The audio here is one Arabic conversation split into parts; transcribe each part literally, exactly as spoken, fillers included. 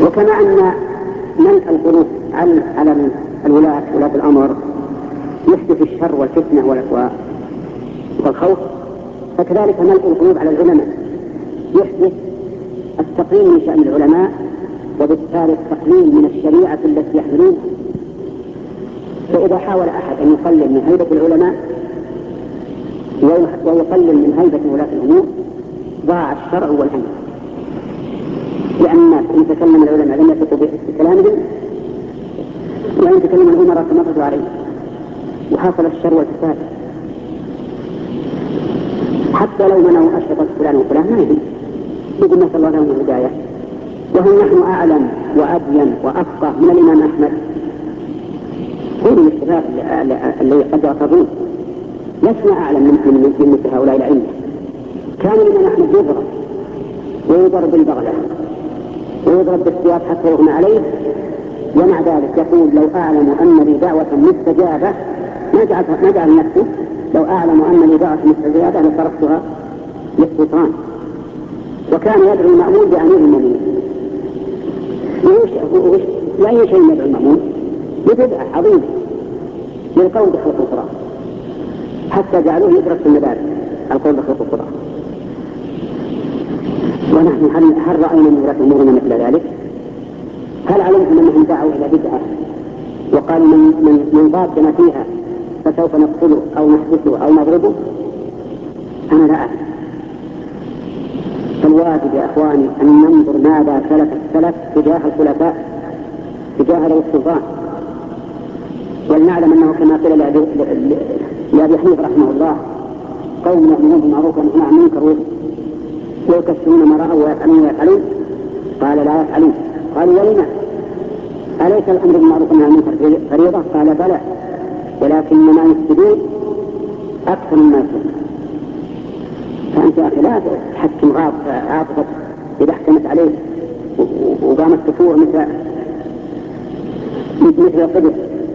وكما أن ملء القلوب على الولاة ولاة الأمر يحدث الشر والفتنة والخوف، فكذلك ملء القلوب على العلماء يحدث التقليل من شأن العلماء، وبالتالي التقليل من الشريعة التي يحملونها. فإذا حاول أحد أن يقلل من هيبة العلماء ويقلل من هيبة ولاة الأمور ضاع الشرع والأمر، لأن الناس إن تكلم العلماء لم يثقوا بكلامهم، وإن تكلم الأمراء تمردوا عليه، وحصل الشر والفساد. حتى لو منعوا أشرطة فلان وفلان ما يهم، يقول نسأل الله لهم الهداية، وهم نحن أعلم وأبين وأفقه من الإمام أحمد. قولوا للشباب اللي قد يعترضون لسنا أعلم من مثل هؤلاء الأئمة. كان الإمام أحمد يضرب ويضرب بالبغلة ويضرب بالسياط حتى يغمى عليه، ومع ذلك يقول لو أعلم أن لي دعوة مستجابة ما جعل ما جعل نفسه، لو أعلم أن لي دعوة مستجابة لصرفتها للسلطان. وكان يدعو المأمون بأمير المؤمنين. وأي شيء يدعو المأمون ببدعة عظيمة للقول بخلق القرآن، حتى جعلوه يدرس في المدارس القول بخلق القرآن. ونحن هل, هل رأينا من ولاة أمورنا مثل ذلك؟ هل علمتم أنهم دعوا إلى بدعة وقالوا من, من, من ضادنا فيها فسوف نقتله أو نحبسه أو نضربه؟ أنا لا أعلم. فالواجب يا أخواني أن ننظر ماذا سلف السلف تجاه الخلفاء تجاه ذوي السلطان، ولنعلم أنه كما قيل لأبي حنيفة رحمه الله قوم يأمرون بالمعروف وينهون عن المنكر ويكسرون ما رأوا ويفعلون ويفعلون، قال لا يفعلون. قالوا ولما؟ أليس الأمر بالمعروف والنهي عن المنكر فريضة؟ قال بلى، ولكن ما يفسدون أكثر مما يفسدون. فأنت يا أخي لا تحكم عاطفة إذا احكمت عليه وقامت تفور مثل مثل القدر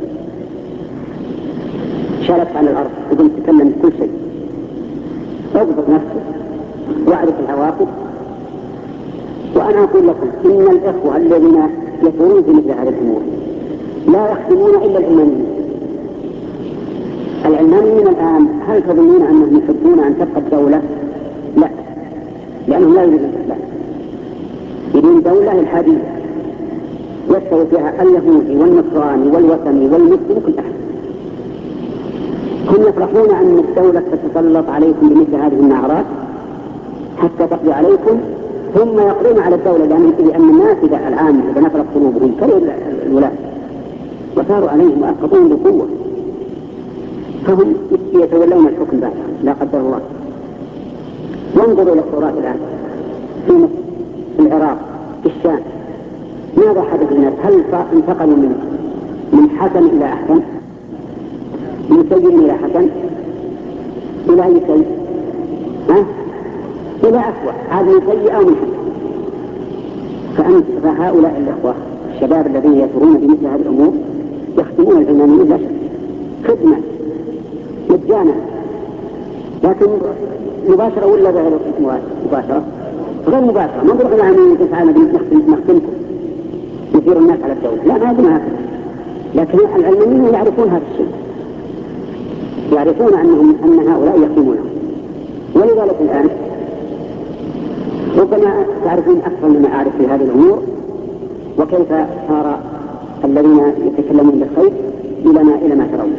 شالت على الأرض وقمت تتكلم كل شيء. اضبط نفسك واعرف العواقب. وأنا أقول لكم إن الإخوة الذين يثورون في مثل هذه الأمور لا يخدمون إلا العلمانيين. العلمانيين الآن هل تظنون أنهم يحبون أن تبقى الدولة؟ لا، لأنهم لا يريدون الإسلام، يريدون دولة الحادية يستوي فيها اليهودي والنصراني والوثني والمسلم كل أحد. هم يفرحون أن الدولة تتسلط عليكم بمثل هذه النعرات حتى تقضي عليكم، ثم يقضون على الدولة لأن الناس إذا الآن إذا نفرت قلوبهم كرهوا الولاة وصاروا عليهم وأسقطوهم بقوة، فهم يتولون الحكم بعد لا قدر الله. وانظروا إلى الثورات الآن في مصر، في العراق، في الشام، ماذا حدث للناس؟ هل انتقلوا من من حسن إلى أحسن؟ من سيء إلى حسن؟ إلى أي شيء؟ ها؟ إلى أسوأ، هذا من سيء أو من حسن. فأنت فهؤلاء الأخوة الشباب الذين يثورون بمثل هذه الأمور يخدمون العلمانيين لا شك، خدمة مجانا، لكن مباشرة ولا غير مباشرة؟ غير مباشرة. ما نقول العلمانيين تعالى نخدمكم يثير الناس على الدولة، لا ما هذا هكذا. لكن العلمانيين يعرفون هذا الشيء، يعرفون أنهم أن هؤلاء يخدمونهم. ولذلك الآن ربما تعرفون أكثر مما أعرف في هذه الأمور، وكيف صار الذين يتكلمون بالخير إلى ما إلى ما ترون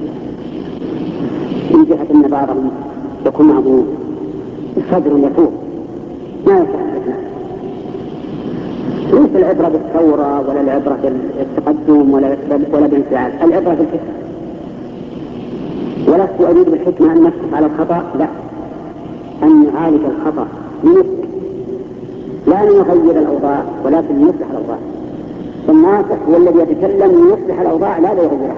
من جهة أن بعضهم يكون معه صدر يفوق ما يفعل. ليس العبرة بالثورة ولا العبرة بالتقدم ولا ولا بالانفعال، العبرة بالحكمة. ولست أريد بالحكمة أن نسقط على الخطأ، لا، أن نعالج الخطأ بنفسه، لا نغير الأوضاع ولكن نصلح الأوضاع. الناصح هو الذي يتكلم ليصلح الأوضاع لا ليغيرها.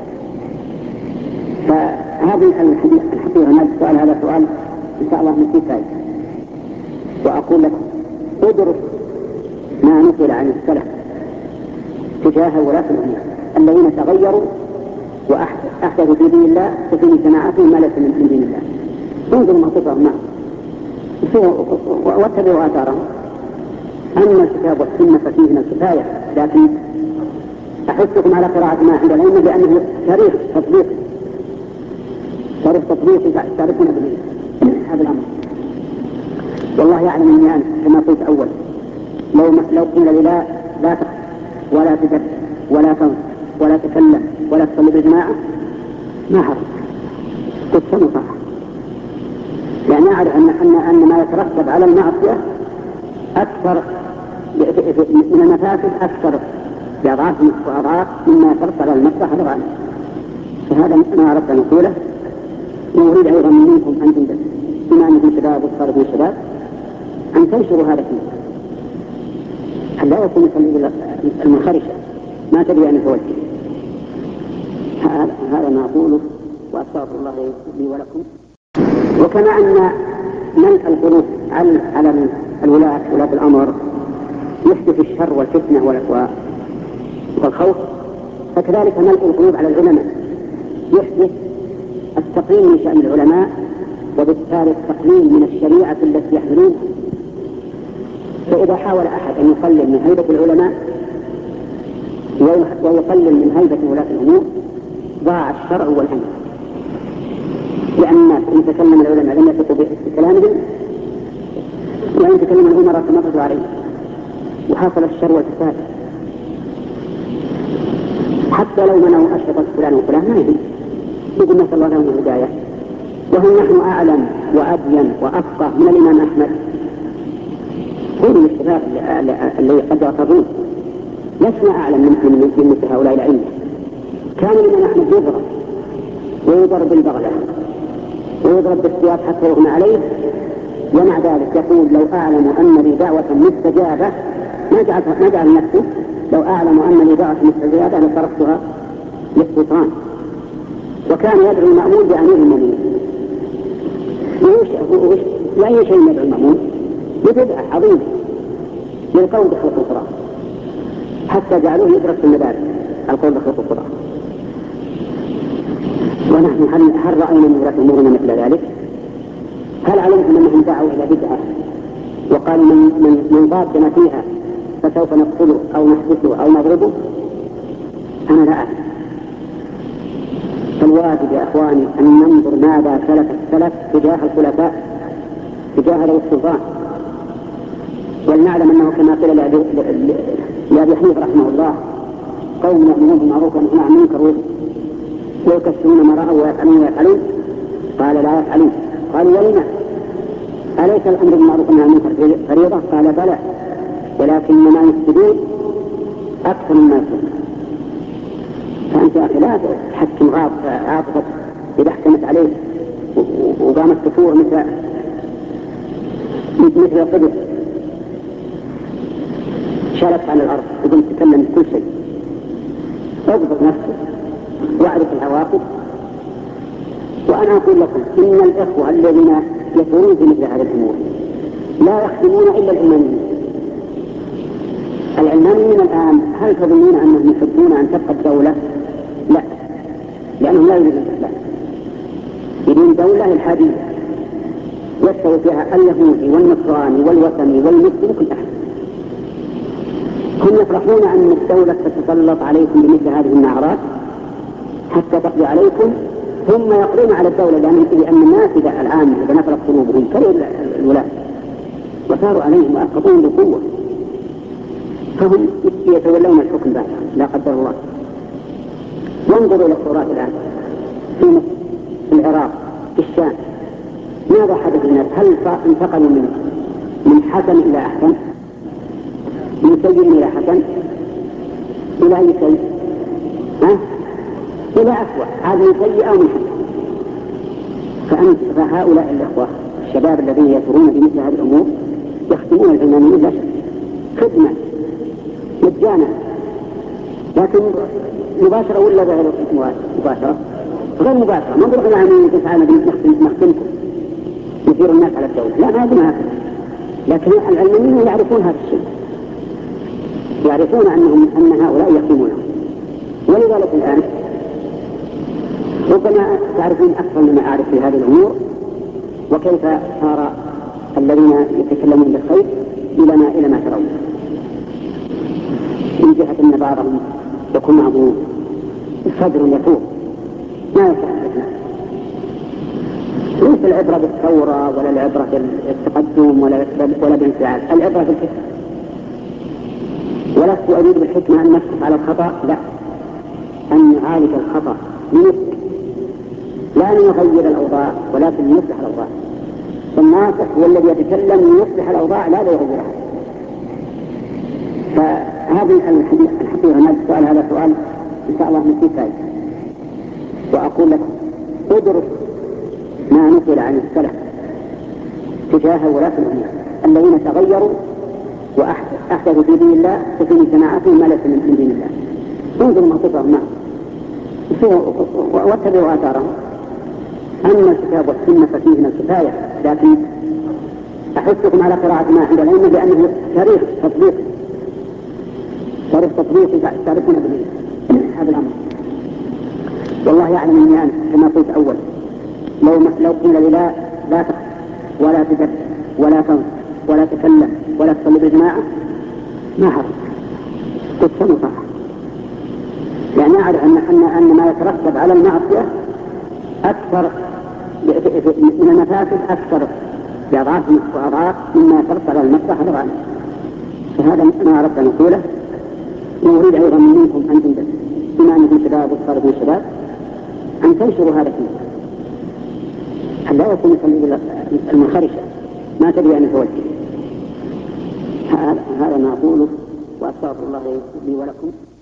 فهذه الحقيقة هذا السؤال هذا سؤال إن شاء الله من فائدة. وأقول لك ادرس ما نقل عن السلف تجاه ولاة الأمور الذين تغيروا وأحدثوا في دين الله وفي جماعتهم ما ليس من دين الله. انظروا موقفهم معه واتبعوا آثارهم. أما الكتاب والسنة ففيهما الكفاية، لكن أحثكم على قراءة ما عند العلم لأنه تاريخ تطبيق تاريخ تطبيق تعرفون هذا الأمر. والله يعلم أني أنا كما قلت أول لو لو قيل لي لا لا تقف ولا تدب ولا تنص ولا تكلم ولا تصلي بالجماعة ما حرم، قلت سمع صح، يعني أعرف أن أن أن ما يترتب على المعصية أكثر من المفاسد أكثر بأضعاف وأضعاف مما يترتب على المصلحة الغالية. فهذا ما أردت أن أقوله، وأريد أيضا منكم أنتم بما أنكم شباب والطالبون شباب أن تنشروا هذا فيه، أن لا يكون المنخرشة ما تدري أن توجه. هذا ما أقوله وأستغفر الله لي ولكم. وكما أن منع القلوب على على الولاة ولاة الأمر يحدث الشر والفتنة والأسواء والخوف، فكذلك منع القلوب على العلماء يحدث التقليل من شأن العلماء، وبالتالي التقليل من الشريعة التي يحملونها. فإذا حاول أحد أن يقلل من هيبة العلماء ويقلل من هيبة ولاة الأمور ضاع الشرع والأمر، لأن الناس إن تكلم العلماء لم يثقوا بكلامهم، وإن تكلم الأمراء تمردوا عليه وحصل الشر والفساد. حتى لو منعوا أشرطة فلان وفلان ما يهم، يقول نسأل الله لهم الهداية، وهم نحن أعلم وأبين وأفقه من الإمام أحمد. قولوا للشباب اللي قد يعترضون لسنا أعلم من مثل هؤلاء الأئمة. كان الإمام أحمد يضرب ويضرب بالبغلة ويضرب بالسياط حتى يغمى عليه، ومع ذلك يقول لو أعلم أن لي دعوة مستجابة ما جعل ما جعل نفسه، لو أعلم أن لي دعوة مستجابة لصرفتها للسلطان. وكان يدعو المأمون بأمير المؤمنين. وأي شيء يدعو المأمون ببدعة عظيمة للقول بخلق القرآن، حتى جعلوه يدرس في المدارس القول بخلق القرآن. ونحن هل, هل رأينا من ولاة أمورنا مثل ذلك؟ هل علمتم أنهم دعوا إلى بدعة وقالوا من, من, من ضادنا فيها فسوف نقتله أو نحبسه أو نضربه؟ أنا لا أعلم. فالواجب يا أخواني أن ننظر ماذا سلف السلف تجاه الخلفاء تجاه ذوي السلطان، ولنعلم أنه كما قيل لأبي حنيفة رحمه الله قوم يأمرون بالمعروف وينهون عن المنكر ويكسرون ما رأوا ويفعلون ويفعلون، قال لا يفعلون. قالوا ولما؟ أليس الأمر بالمعروف والنهي عن المنكر فريضة؟ قال بلى، ولكن ما يفسدون أكثر مما يفسدون. فأنت يا أخي لا تحكم عاطفة إذا حكمت عليه وقامت تفور مثل مثل القدر شالت على الأرض وقم تتكلم كل شيء. اضبط نفسك واعرف العواقب. وأنا أقول لكم إن الإخوة الذين يثورون في مثل هذه الأمور لا يخدمون إلا العلمانيين. العلمانيين الآن هل تظنون أنهم يحبون أن تبقى الدولة؟ لا، لأنهم لا يريدون الإسلام، يريدون دولة الحادية يستوي فيها اليهودي والنصراني والوثني والمسلم كل أحد. هم يفرحون أن الدولة تتسلط عليكم بمثل هذه النعرات حتى تقضي عليكم، ثم يقضون على الدولة لأن الناس إذا الآن إذا نفرت قلوبهم كره الولاة وصاروا عليهم وأسقطون بقوة، فهم يتولون الحكم بعد لا قدر الله. وانظروا إلى الثورات الآن في مصر، في العراق، في الشام، ماذا حدث للناس؟ هل انتقلوا من من حسن إلى أحسن؟ من سيء إلى حسن؟ إلى أي شيء؟ ها؟ إلى أسوأ، هذا من سيء أو من حسن. فأنت فهؤلاء الأخوة الشباب الذين يثورون بمثل هذه الأمور يخدمون العلمانيين لا شك، خدمة مجانا، لكن مباشرة ولا غير مباشرة؟ غير مباشرة. ما نقول العلمانيين تعالى نخدمكم يثير الناس على الدولة، لا، ما هذا هكذا. لكن العلمانيين يعرفون هذا الشيء، يعرفون أنهم أن هؤلاء يخدمونهم. ولذلك الآن ربما تعرفون أكثر مما أعرف في هذه الأمور، وكيف صار الذين يتكلمون بالخير إلى ما إلى ما ترون. إن بعضهم يكون معه صدر يفوق ما يصح. ليس العبرة بالثورة ولا العبرة بالتقدم ولا ولا بالانفعال، العبرة بالحكمة. ولست أريد بالحكمة أن نسكت على الخطأ، لا، أن نعالج الخطأ بنفسه، لا نغير الأوضاع ولكن نصلح الأوضاع. الناصح هو الذي يتكلم ليصلح الأوضاع لا ليغيرها. فهذه الحقيقة هذا السؤال هذا سؤال إن شاء الله نسيت فائدة. وأقول لك ادرس ما نقل عن السلف تجاه ولاة الأمور الذين تغيروا وأحدثوا في دين الله وفي جماعاتهم ما ليس من دين الله. انظروا موقفهم معه واتبعوا آثارهم. أما الكتاب والسنة ففيهما الكفاية، لكن أحثكم على قراءة ما عند العلم لأنه تاريخ تطبيق تاريخ تطبيق تعرفون هذا الأمر. والله يعلم أني أنا كما قلت أول لو لو قيل لي لا لا تخف ولا تدب ولا تنص ولا تكلم ولا تصلي بالجماعة ما حرص قلت سمع صح، يعني أعرف أن أن أن ما يترتب على المعصية أكثر من المفاسد أكثر بأضعاف وأضعاف مما يترتب على المصلحة الغالية. فهذا ما أردت أن أقوله. وأريد أيضا منكم أنتم بما أنكم شباب وصاروا شباب أن تنشروا هذا الشيء، لا يكون المنخرشة ما تدري أن توجه. هذا ما أقوله وأستغفر الله لي ولكم.